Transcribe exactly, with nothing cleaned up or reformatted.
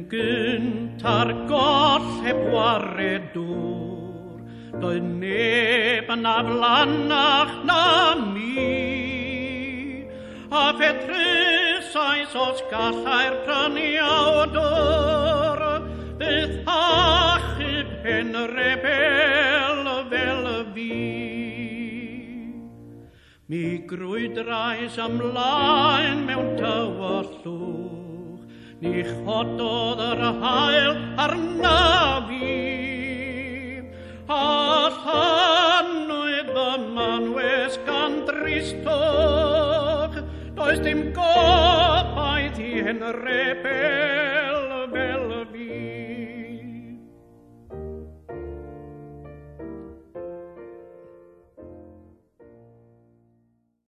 gynta'r goll heb wared dŵr, doedd neb yn aflanach na mi. A Petrusais os gallai'r prynu awdwr, bydd achub hen rebel fel fi. Mi grwydrais ymlaen mewn tywyllwch, ni chododd yr hael arna fi. A llanwyd fy manwes gan dristwch, does dim gobaith i hen rebel